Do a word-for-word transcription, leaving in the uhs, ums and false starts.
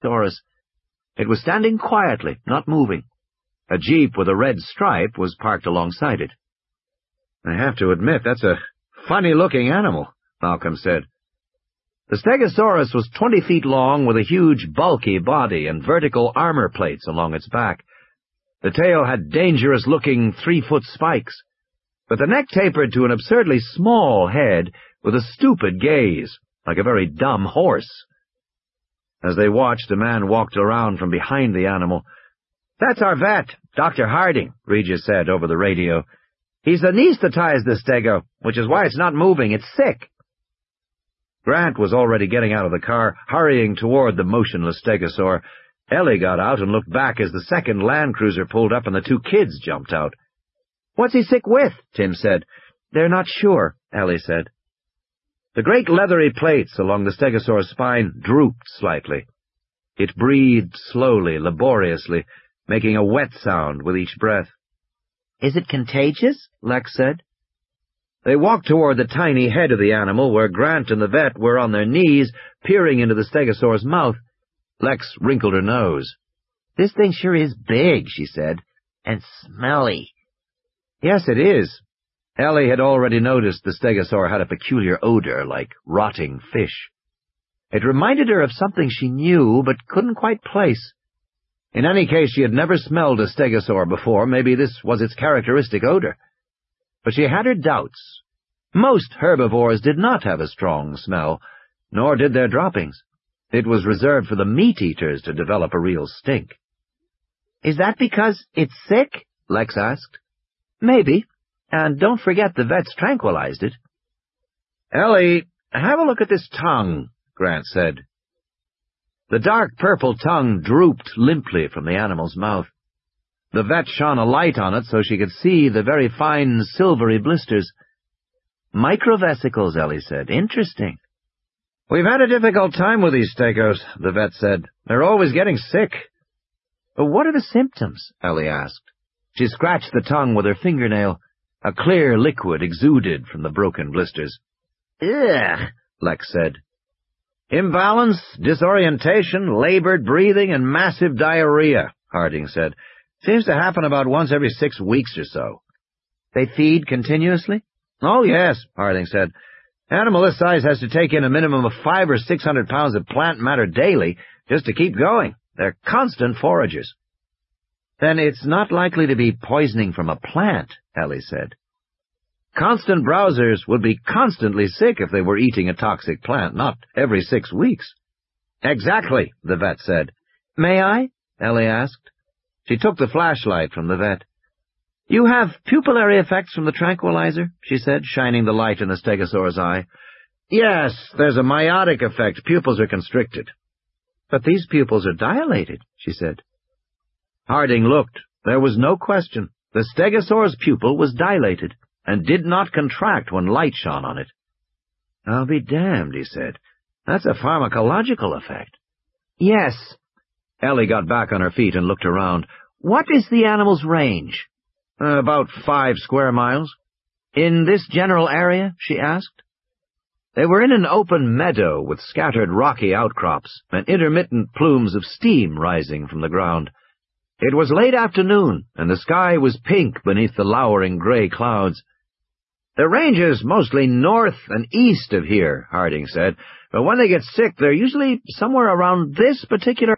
Stegosaurus. It was standing quietly, not moving. A jeep with a red stripe was parked alongside it. "I have to admit, that's a funny-looking animal," Malcolm said. The Stegosaurus was twenty feet long with a huge, bulky body and vertical armor plates along its back. The tail had dangerous-looking three-foot spikes, but the neck tapered to an absurdly small head with a stupid gaze, like a very dumb horse. As they watched, a man walked around from behind the animal. "That's our vet, Doctor Harding," Regis said over the radio. "He's anesthetized the stego, which is why it's not moving. It's sick." Grant was already getting out of the car, hurrying toward the motionless stegosaur. Ellie got out and looked back as the second Land Cruiser pulled up and the two kids jumped out. "What's he sick with?" Tim said. "They're not sure," Ellie said. The great leathery plates along the stegosaur's spine drooped slightly. It breathed slowly, laboriously, making a wet sound with each breath. "Is it contagious?" Lex said. They walked toward the tiny head of the animal, where Grant and the vet were on their knees, peering into the stegosaur's mouth. Lex wrinkled her nose. "This thing sure is big," she said, "and smelly." "Yes, it is." Ellie had already noticed the stegosaur had a peculiar odor, like rotting fish. It reminded her of something she knew, but couldn't quite place. In any case, she had never smelled a stegosaur before. Maybe this was its characteristic odor. But she had her doubts. Most herbivores did not have a strong smell, nor did their droppings. It was reserved for the meat-eaters to develop a real stink. "Is that because it's sick?" Lex asked. "Maybe. And don't forget the vets tranquilized it." "Ellie, have a look at this tongue," Grant said. The dark purple tongue drooped limply from the animal's mouth. The vet shone a light on it so she could see the very fine silvery blisters. "Microvesicles," Ellie said. "Interesting." "We've had a difficult time with these stegos," the vet said. "They're always getting sick." "What are the symptoms?" Ellie asked. She scratched the tongue with her fingernail. A clear liquid exuded from the broken blisters. "Ugh," Lex said. "Imbalance, disorientation, labored breathing, and massive diarrhea," Harding said. "Seems to happen about once every six weeks or so." "They feed continuously?" "Oh, yes," Harding said. "Animal this size has to take in a minimum of five or six hundred pounds of plant matter daily just to keep going. They're constant foragers." "Then it's not likely to be poisoning from a plant," Ellie said. "Constant browsers would be constantly sick if they were eating a toxic plant, not every six weeks." "Exactly," the vet said. "May I?" Ellie asked. She took the flashlight from the vet. "You have pupillary effects from the tranquilizer?" she said, shining the light in the stegosaur's eye. "Yes, there's a meiotic effect. Pupils are constricted." "But these pupils are dilated," she said. Harding looked. There was no question. The stegosaur's pupil was dilated and did not contract when light shone on it. "I'll be damned," he said. "That's a pharmacological effect." "Yes." Ellie got back on her feet and looked around. "What is the animal's range?" Uh, "About five square miles." "In this general area?" she asked. They were in an open meadow with scattered rocky outcrops and intermittent plumes of steam rising from the ground. It was late afternoon, and the sky was pink beneath the lowering gray clouds. "The range is mostly north and east of here," Harding said, "but when they get sick, they're usually somewhere around this particular